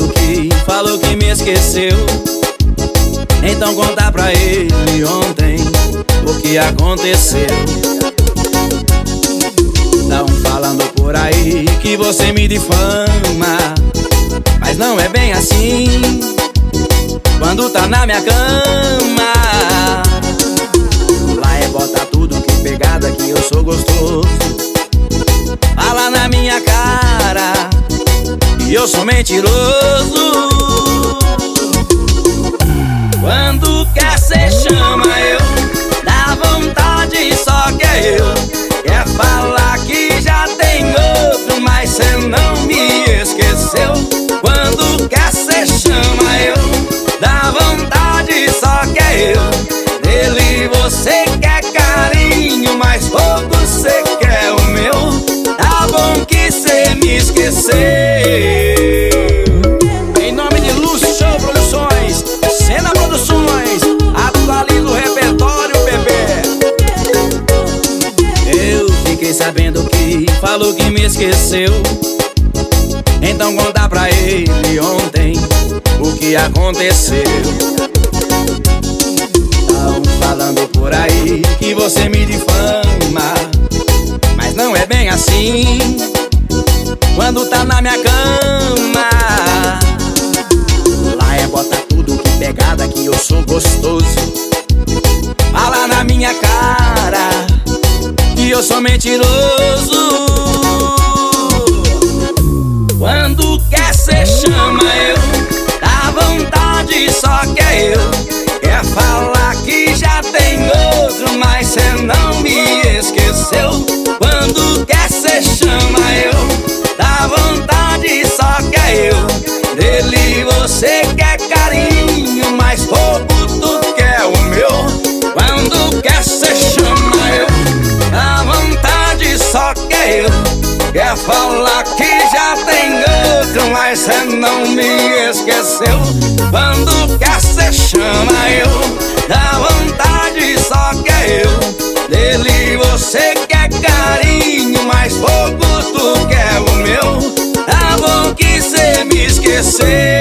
que falou que me esqueceu. Então conta pra ele ontem o que aconteceu. Tão falando por aí que você me difama, mas não é bem assim quando tá na minha cama. Lá é bota tudo que pegada que eu sou gostoso. Fala na minha cara que eu sou mentiroso. Quando quer cê chama eu, dá vontade só que é eu. Quer falar que já tem outro, mas cê não me esqueceu. Quando quer cê chama eu, dá vontade só que é eu. Dele você quer carinho, mas pouco cê quer o meu. Tá bom que cê me esqueceu. Em nome de Lúcio Show Produções, Cena Produções, atualiza o repertório, bebê. Eu fiquei sabendo que falou que me esqueceu. Então conta pra ele ontem o que aconteceu. Tão falando por aí que você me difama, mas não é bem assim quando tá na minha cama. Lá é bota tudo que pegada que eu sou gostoso. Fala na minha cara que eu sou mentiroso. Quando quer cê chama eu, dá vontade só que é eu. Quer falar que já tem outro, mas cê não me esqueceu. Quando quer cê chama eu, dá vontade só que é eu. Dele você quer carinho, mas pouco tu quer o meu. Quando quer cê chama eu, dá vontade só que é eu. Quer falar que já tem outro, mas cê não me esqueceu. Quando quer cê chama eu, dá vontade só que é eu. Dele você quer carinho, mas pouco tu quer o meu. Tá bom que cê me esqueceu.